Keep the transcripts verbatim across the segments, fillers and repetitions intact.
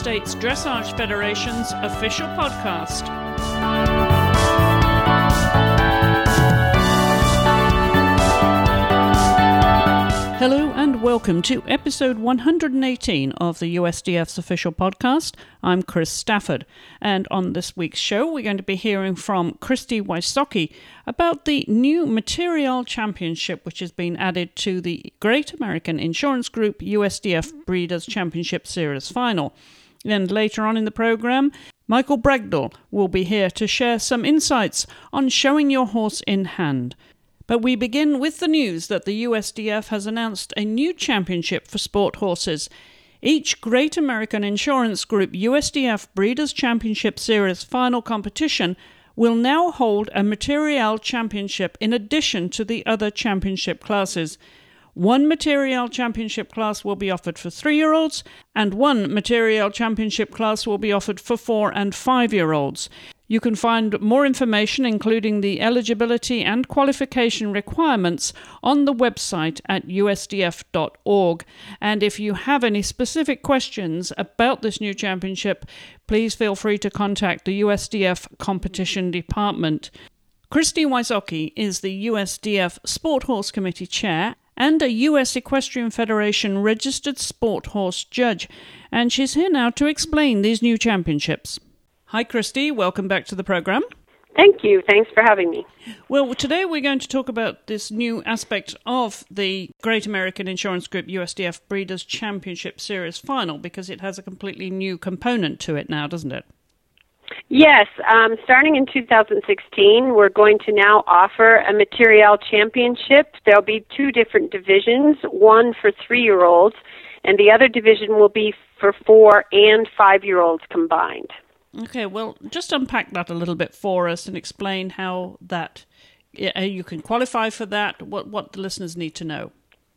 States Dressage Federation's official podcast. Hello and welcome to episode one hundred eighteen of the U S D F's official podcast. I'm Chris Stafford, and on this week's show we're going to be hearing from Christy Wysocki about the new Material Championship which has been added to the Great American Insurance Group U S D F Breeders' Championship Series Final. And later on in the program, Michael Bragdell will be here to share some insights on showing your horse in hand. But we begin with the news that the U S D F has announced a new championship for sport horses. Each Great American Insurance Group U S D F Breeders' Championship Series final competition will now hold a Material Championship in addition to the other championship classes. One Material Championship class will be offered for three-year-olds, and one Material Championship class will be offered for four- and five-year-olds. You can find more information, including the eligibility and qualification requirements, on the website at U S D F dot org. And if you have any specific questions about this new championship, please feel free to contact the U S D F Competition Department. Christy Wysocki is the U S D F Sport Horse Committee Chair and a U S Equestrian Federation registered sport horse judge, and she's here now to explain these new championships. Hi, Christy. Welcome back to the program. Thank you. Thanks for having me. Well, today we're going to talk about this new aspect of the Great American Insurance Group U S D F Breeders' Championship Series Final, because it has a completely new component to it now, doesn't it? Yes. Um, starting in two thousand sixteen, we're going to now offer a Material Championship. There'll be two different divisions, one for three-year-olds, and the other division will be for four- and five-year-olds combined. Okay, well, just unpack that a little bit for us and explain how that you can qualify for that, what, what the listeners need to know.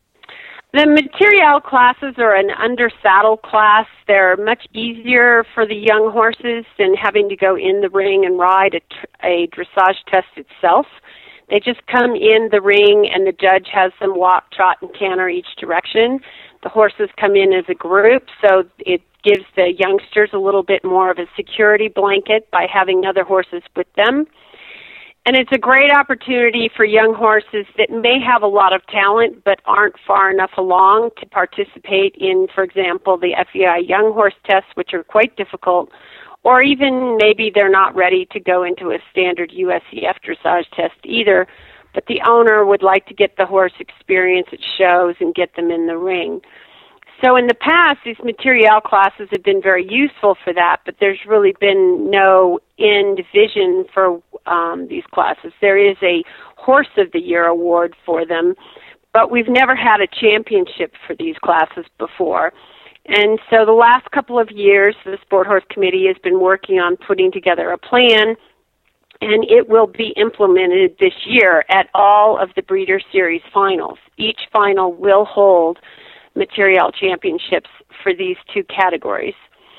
The Material classes are an under-saddle class. They're much easier for the young horses than having to go in the ring and ride a, a dressage test itself. They just come in the ring and the judge has them walk, trot, and canter each direction. The horses come in as a group, so it gives the youngsters a little bit more of a security blanket by having other horses with them. And it's a great opportunity for young horses that may have a lot of talent but aren't far enough along to participate in, for example, the F E I Young Horse tests, which are quite difficult, or even maybe they're not ready to go into a standard U S E F dressage test either, but the owner would like to get the horse experience at shows and get them in the ring. So in the past, these Material classes have been very useful for that, but there's really been no end vision for um, these classes. There is a Horse of the Year award for them, but we've never had a championship for these classes before. And so the last couple of years, the Sport Horse Committee has been working on putting together a plan, and it will be implemented this year at all of the Breeder Series finals. Each final will hold Material Championships for these two categories.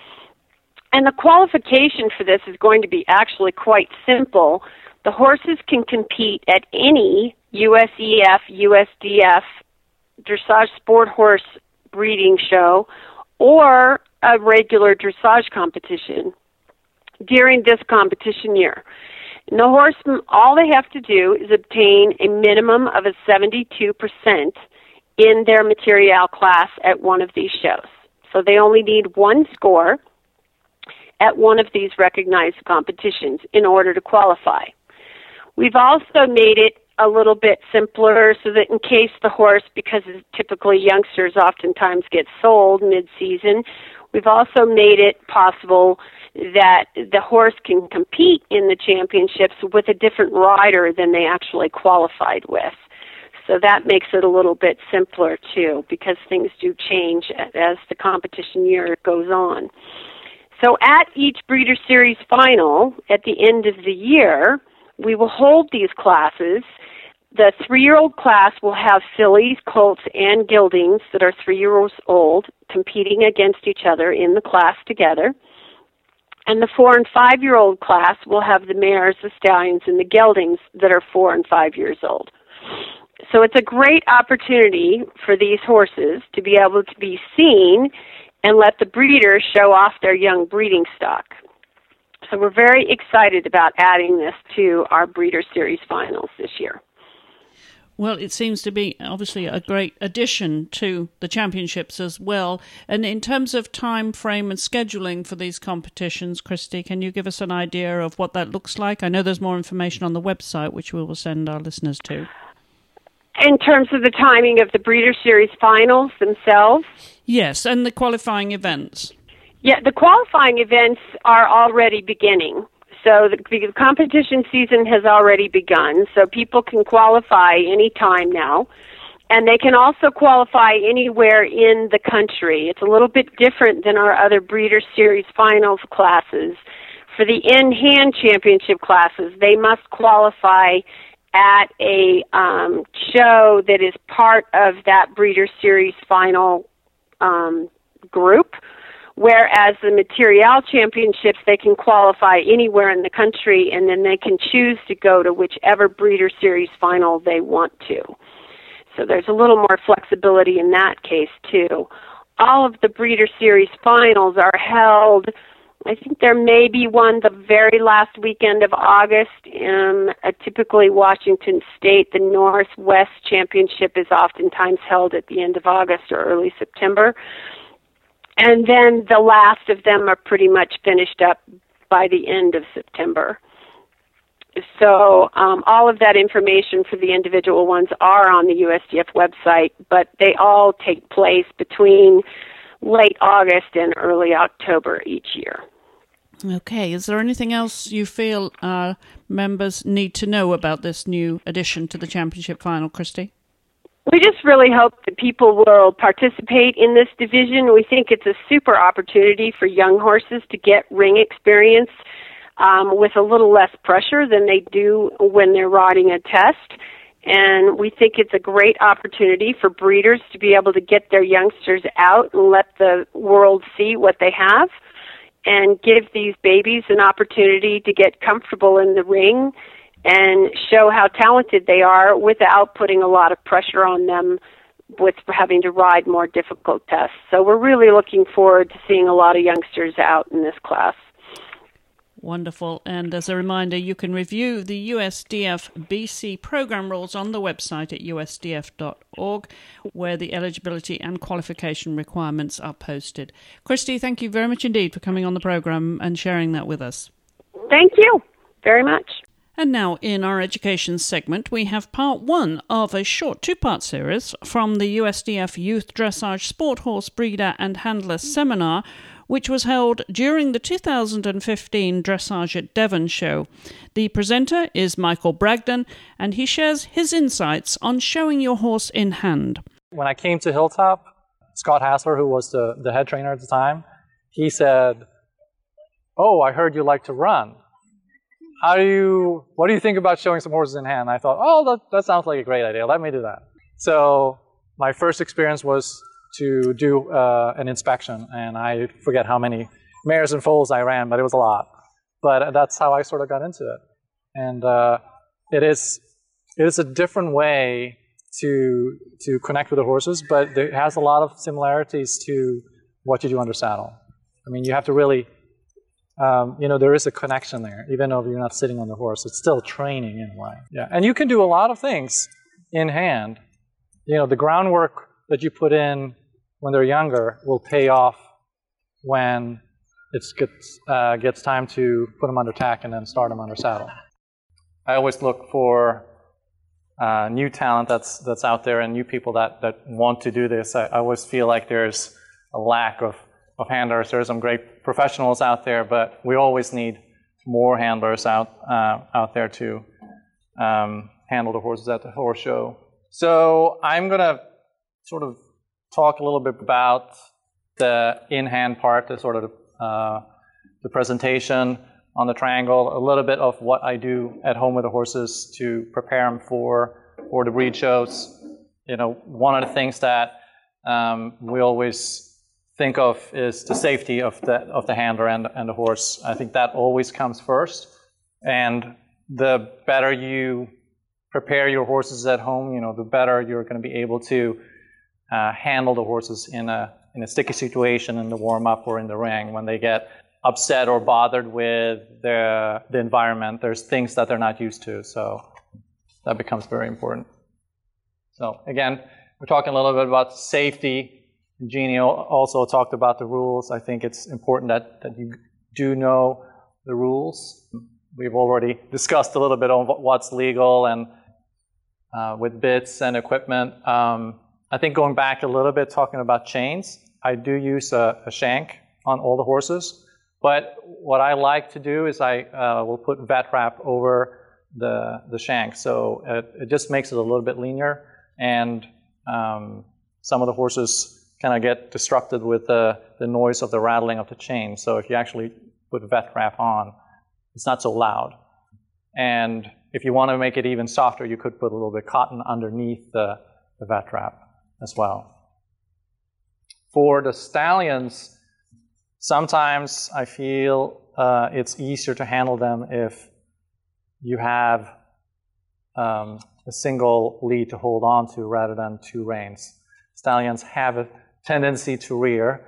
And the qualification for this is going to be actually quite simple. The horses can compete at any U S E F, U S D F dressage sport horse breeding show or a regular dressage competition during this competition year. And the horsemen, all they have to do is obtain a minimum of a seventy-two percent in their Material class at one of these shows. So they only need one score at one of these recognized competitions in order to qualify. We've also made it a little bit simpler so that in case the horse, because typically youngsters oftentimes get sold mid-season, we've also made it possible that the horse can compete in the championships with a different rider than they actually qualified with. So that makes it a little bit simpler, too, because things do change as the competition year goes on. So at each Breeder Series final, at the end of the year, we will hold these classes. The three-year-old class will have fillies, colts, and geldings that are three years old competing against each other in the class together. And the four- and five-year-old class will have the mares, the stallions, and the geldings that are four and five years old. So it's a great opportunity for these horses to be able to be seen and let the breeders show off their young breeding stock. So we're very excited about adding this to our Breeder Series finals this year. Well, it seems to be obviously a great addition to the championships as well. And in terms of time frame and scheduling for these competitions, Christy, can you give us an idea of what that looks like? I know there's more information on the website, which we will send our listeners to. In terms of the timing of the Breeder Series finals themselves? Yes, and the qualifying events. Yeah, the qualifying events are already beginning. So the, the competition season has already begun, so people can qualify any time now. And they can also qualify anywhere in the country. It's a little bit different than our other Breeder Series finals classes. For the in-hand championship classes, they must qualify at a um, show that is part of that Breeder Series final um, group. Whereas the Material Championships, they can qualify anywhere in the country, and then they can choose to go to whichever Breeder Series final they want to. So there's a little more flexibility in that case, too. All of the Breeder Series finals are held, I think there may be one the very last weekend of August. Um, uh, typically Washington State, the Northwest Championship is oftentimes held at the end of August or early September. And then the last of them are pretty much finished up by the end of September. So um, all of that information for the individual ones are on the U S D F website, but they all take place between late August and early October each year. Okay. Is there anything else you feel our members need to know about this new addition to the championship final, Christy? We just really hope that people will participate in this division. We think it's a super opportunity for young horses to get ring experience um, with a little less pressure than they do when they're riding a test. And we think it's a great opportunity for breeders to be able to get their youngsters out and let the world see what they have and give these babies an opportunity to get comfortable in the ring and show how talented they are without putting a lot of pressure on them with having to ride more difficult tests. So we're really looking forward to seeing a lot of youngsters out in this class. Wonderful. And as a reminder, you can review the U S D F B C program rules on the website at U S D F dot org, where the eligibility and qualification requirements are posted. Christy, thank you very much indeed for coming on the program and sharing that with us. Thank you very much. And now, in our education segment, we have part one of a short two-part series from the U S D F Youth Dressage Sport Horse Breeder and Handler Seminar, which was held during the two thousand fifteen Dressage at Devon show. The presenter is Michael Bragdon, and he shares his insights on showing your horse in hand. When I came to Hilltop, Scott Hassler, who was the, the head trainer at the time, he said, "Oh, I heard you like to run. How do you, what do you think about showing some horses in hand?" I thought, oh, that, that sounds like a great idea. Let me do that. So my first experience was to do uh, an inspection, and I forget how many mares and foals I ran, but it was a lot. But that's how I sort of got into it. And uh, it is it is a different way to to connect with the horses, but it has a lot of similarities to what you do under saddle. I mean, you have to really Um, you know, there is a connection there, even though you're not sitting on the horse. It's still training in a way. Yeah, and you can do a lot of things in hand. You know, the groundwork that you put in when they're younger will pay off when it gets, uh, gets time to put them under tack and then start them under saddle. I always look for uh, new talent that's that's out there and new people that, that want to do this. I, I always feel like there's a lack of of handlers. There are some great professionals out there, but we always need more handlers out uh, out there to um, handle the horses at the horse show. So I'm going to sort of talk a little bit about the in-hand part, the sort of uh, the presentation on the triangle, a little bit of what I do at home with the horses to prepare them for for the breed shows. You know, one of the things that um, we always think of is the safety of the of the handler and and the horse. I think that always comes first, and the better you prepare your horses at home, you know, the better you're going to be able to uh, handle the horses in a in a sticky situation in the warm-up or in the ring, when they get upset or bothered with the, the environment, there's things that they're not used to, so that becomes very important. So again, we're talking a little bit about safety. Jeannie also talked about the rules. I think it's important that, that you do know the rules. We've already discussed a little bit on what's legal and uh, with bits and equipment. Um, I think going back a little bit, talking about chains, I do use a, a shank on all the horses. But what I like to do is I uh, will put vet wrap over the, the shank. So it, it just makes it a little bit leaner. And um, some of the horses kind of get disrupted with the, the noise of the rattling of the chain. So if you actually put vet wrap on, it's not so loud. And if you want to make it even softer, you could put a little bit of cotton underneath the, the vet wrap as well. For the stallions, sometimes I feel uh, it's easier to handle them if you have um, a single lead to hold on to rather than two reins. Stallions have a tendency to rear.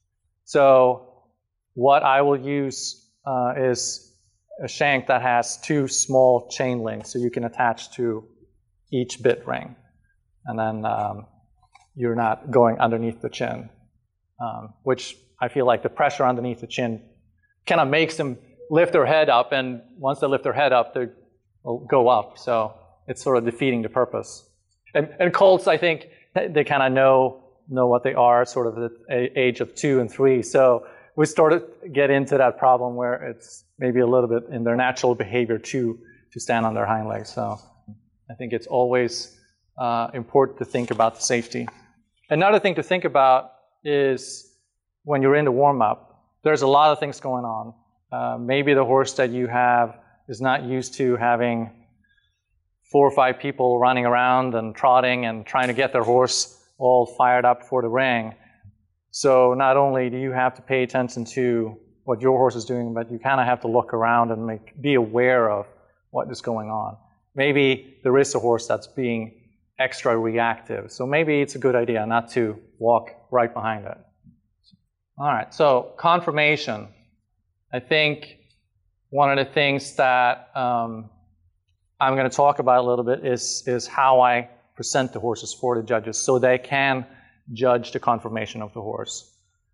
So what I will use uh, is a shank that has two small chain links, so you can attach to each bit ring. And then um, you're not going underneath the chin, um, which I feel like the pressure underneath the chin kind of makes them lift their head up, and once they lift their head up, they will go up. So it's sort of defeating the purpose. And, and colts, I think, they kind of know know what they are, sort of at the age of two and three. So we started to get into that problem where it's maybe a little bit in their natural behavior to to stand on their hind legs. So I think it's always uh, important to think about the safety. Another thing to think about is when you're in the warm-up, there's a lot of things going on. Uh, maybe the horse that you have is not used to having four or five people running around and trotting and trying to get their horse all fired up for the ring. So not only do you have to pay attention to what your horse is doing, but you kind of have to look around and make, be aware of what is going on. Maybe there is a horse that's being extra reactive. So maybe it's a good idea not to walk right behind it. All right, so conformation. I think one of the things that um, I'm going to talk about a little bit is, is how I present the horses for the judges so they can judge the conformation of the horse.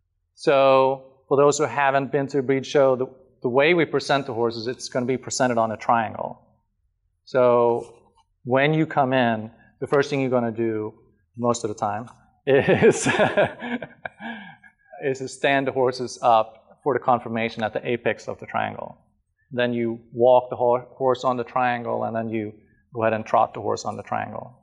So for those who haven't been to a breed show, the, the way we present the horses, it's going to be presented on a triangle. So when you come in, the first thing you're going to do most of the time is, is to stand the horses up for the conformation at the apex of the triangle. Then you walk the horse on the triangle, and then you go ahead and trot the horse on the triangle.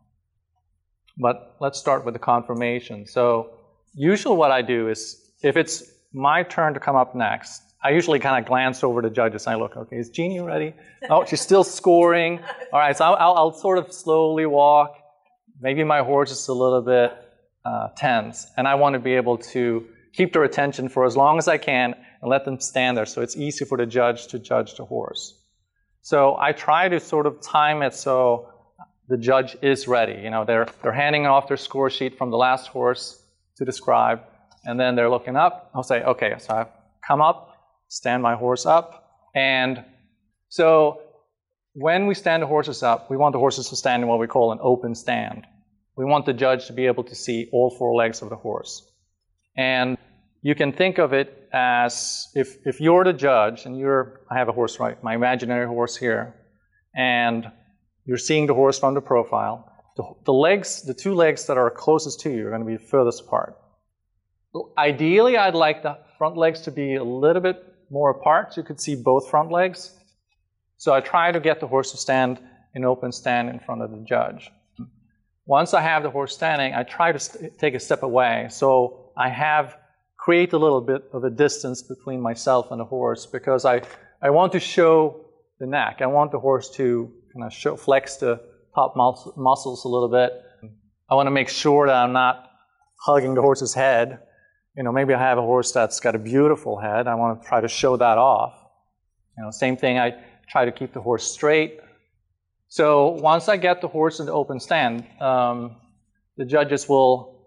But let's start with the conformation. So usually what I do is, if it's my turn to come up next, I usually kind of glance over the judges and I look, okay, is Jeannie ready? Oh, she's still scoring. All right, so I'll, I'll, I'll sort of slowly walk. Maybe my horse is a little bit uh, tense, and I want to be able to keep their attention for as long as I can and let them stand there so it's easy for the judge to judge the horse. So I try to sort of time it so the judge is ready. You know, they're, they're handing off their score sheet from the last horse to the scribe, and then they're looking up. I'll say, okay, so I come up, stand my horse up, and so when we stand the horses up, we want the horses to stand in what we call an open stand. We want the judge to be able to see all four legs of the horse. And you can think of it as if, if you're the judge and you're, I have a horse, right, my imaginary horse here, and you're seeing the horse from the profile, the, the legs, the two legs that are closest to you are going to be furthest apart. Ideally, I'd like the front legs to be a little bit more apart so you could see both front legs. So I try to get the horse to stand in open stand in front of the judge. Once I have the horse standing, I try to st- take a step away. So I have create a little bit of a distance between myself and the horse, because I, I want to show the neck. I want the horse to kind of show, flex the top mus- muscles a little bit. I want to make sure that I'm not hugging the horse's head. You know, maybe I have a horse that's got a beautiful head. I want to try to show that off. You know, same thing, I try to keep the horse straight. So once I get the horse in the open stand, um, the judges will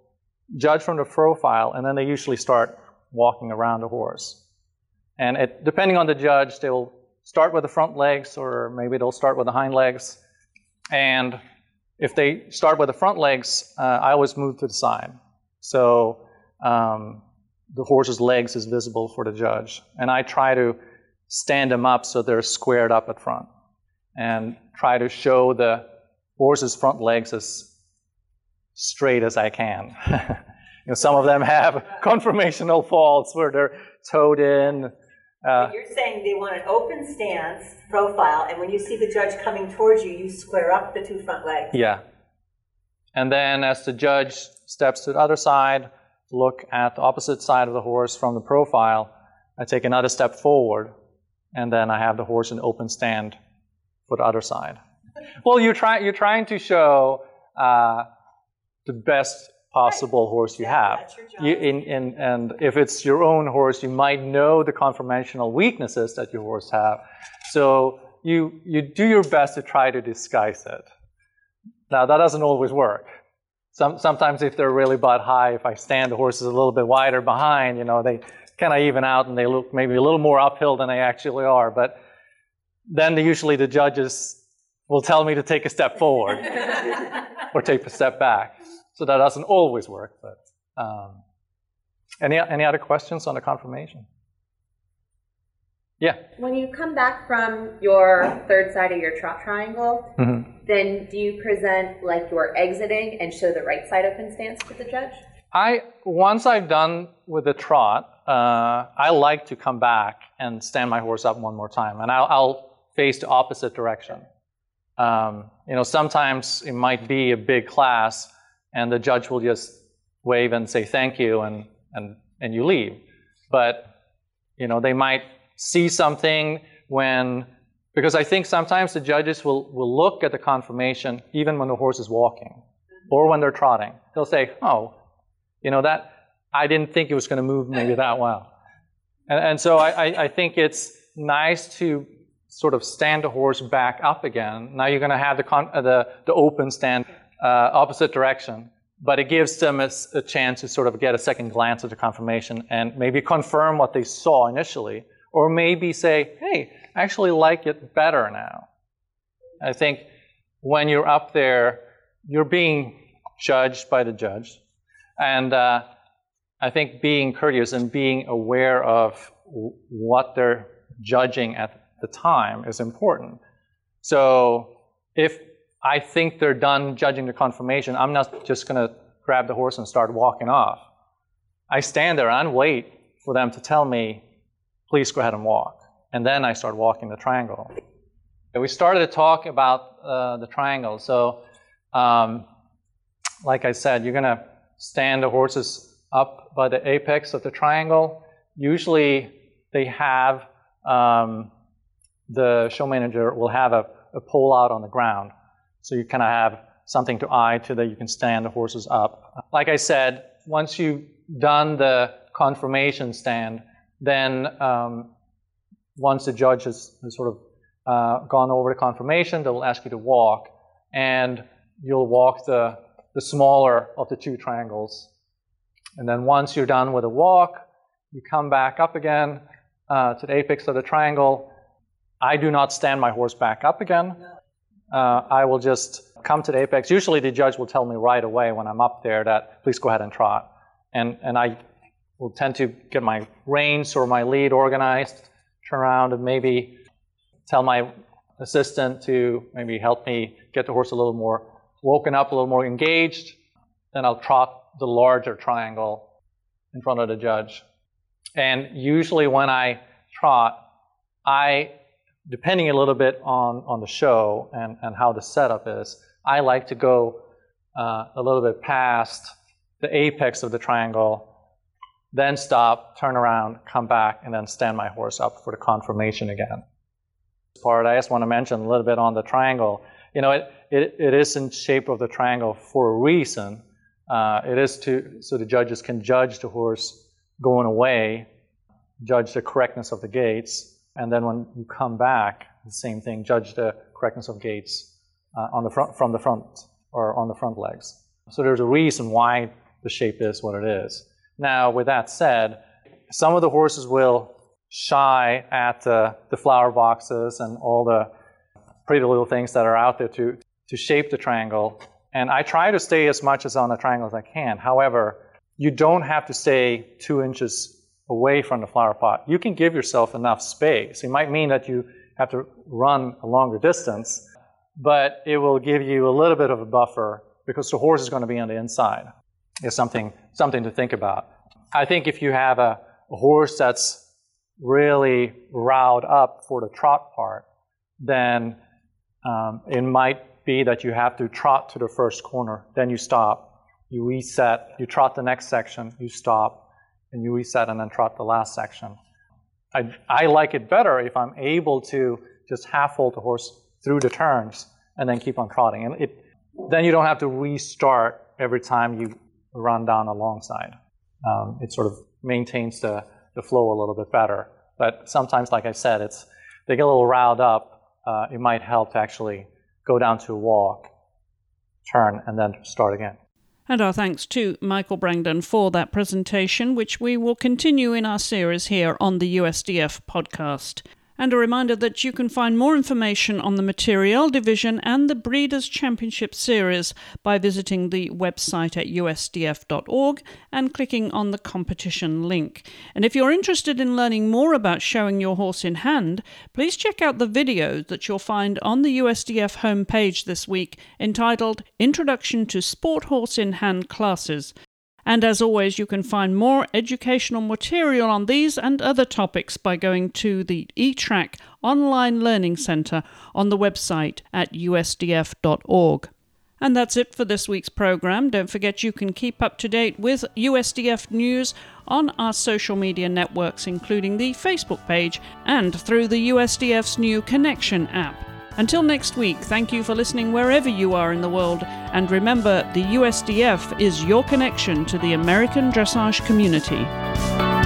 judge from the profile, and then they usually start walking around the horse. And it, depending on the judge, they will start with the front legs, or maybe they'll start with the hind legs. And if they start with the front legs, uh, I always move to the side. So um, the horse's legs is visible for the judge. And I try to stand them up so they're squared up at front, and try to show the horse's front legs as straight as I can. You know, some of them have conformational faults where they're toed in. Uh, You're saying they want an open stance profile, and when you see the judge coming towards you, you square up the two front legs. Yeah. And then as the judge steps to the other side, look at the opposite side of the horse from the profile, I take another step forward, and then I have the horse in open stand for the other side. Well, you're, try, you're trying to show uh, the best possible horse you have. You, in, in, and if it's your own horse, you might know the conformational weaknesses that your horse have. So you, you do your best to try to disguise it. Now, that doesn't always work. Some, sometimes if they're really butt high, if I stand the horses a little bit wider behind, you know, they kind of even out and they look maybe a little more uphill than they actually are. But then the, usually the judges will tell me to take a step forward or take a step back. So that doesn't always work. But um, any any other questions on the conformation? Yeah. When you come back from your third side of your trot triangle, mm-hmm. then do you present like you're exiting and show the right side open stance to the judge? I once I've done with the trot, uh, I like to come back and stand my horse up one more time, and I'll, I'll face the opposite direction. Um, you know, sometimes it might be a big class, and the judge will just wave and say thank you, and and and you leave. But you know, they might see something when, because I think sometimes the judges will will look at the conformation even when the horse is walking, or when they're trotting. They'll say, oh, you know, that I didn't think it was going to move maybe that well. And, and so I, I, I think it's nice to sort of stand the horse back up again. Now you're going to have the, con uh, the, the open stand uh, opposite direction, but it gives them a, a chance to sort of get a second glance at the conformation and maybe confirm what they saw initially, or maybe say, hey, I actually like it better now. I think when you're up there, you're being judged by the judge. And uh, I think being courteous and being aware of w what they're judging at the time is important. So if I think they're done judging the conformation, I'm not just going to grab the horse and start walking off. I stand there and wait for them to tell me, please go ahead and walk. And then I start walking the triangle. We started to talk about uh, the triangle. So um, like I said, you're going to stand the horses up by the apex of the triangle. Usually they have, um, the show manager will have a, a pole out on the ground. So you kind of have something to eye to that you can stand the horses up. Like I said, once you've done the conformation stand, then um, once the judge has, has sort of uh, gone over the conformation, they'll ask you to walk, and you'll walk the the smaller of the two triangles. And then once you're done with the walk, you come back up again uh, to the apex of the triangle. I do not stand my horse back up again. Uh, I will just come to the apex. Usually the judge will tell me right away when I'm up there that please go ahead and trot. And, and I will tend to get my reins or my lead organized, turn around and maybe tell my assistant to maybe help me get the horse a little more woken up, a little more engaged. Then I'll trot the larger triangle in front of the judge. And usually when I trot, I, depending a little bit on, on the show and, and how the setup is, I like to go uh, a little bit past the apex of the triangle, then stop, turn around, come back, and then stand my horse up for the conformation again. Part I just want to mention a little bit on the triangle. You know, it, it, it is in shape of the triangle for a reason. Uh, it is to, so the judges can judge the horse going away, judge the correctness of the gaits, and then when you come back, the same thing, judge the correctness of gaits uh, on the front, from the front, or on the front legs. So there's a reason why the shape is what it is. Now, with that said, some of the horses will shy at uh, the flower boxes and all the pretty little things that are out there to, to shape the triangle. And I try to stay as much as on the triangle as I can. However, you don't have to stay two inches away from the flower pot. You can give yourself enough space. It might mean that you have to run a longer distance, but it will give you a little bit of a buffer because the horse is going to be on the inside. It's something, something to think about. I think if you have a, a horse that's really riled up for the trot part, then um, it might be that you have to trot to the first corner, then you stop, you reset, you trot the next section, you stop, and you reset and then trot the last section. I, I like it better if I'm able to just half hold the horse through the turns and then keep on trotting. And it, then you don't have to restart every time you run down alongside. Um, it sort of maintains the, the flow a little bit better. But sometimes, like I said, it's they get a little riled up. Uh, it might help to actually go down to a walk, turn, and then start again. And our thanks to Michael Brangden for that presentation, which we will continue in our series here on the U S D F podcast. And a reminder that you can find more information on the Material Division and the Breeders' Championship Series by visiting the website at U S D F dot org and clicking on the competition link. And if you're interested in learning more about showing your horse in hand, please check out the video that you'll find on the U S D F homepage this week entitled Introduction to Sport Horse in Hand Classes. And as always, you can find more educational material on these and other topics by going to the eTrack Online Learning Centre on the website at U S D F dot org. And that's it for this week's programme. Don't forget you can keep up to date with U S D F news on our social media networks, including the Facebook page and through the U S D F's new Connection app. Until next week, thank you for listening wherever you are in the world, and remember, the U S D F is your connection to the American dressage community.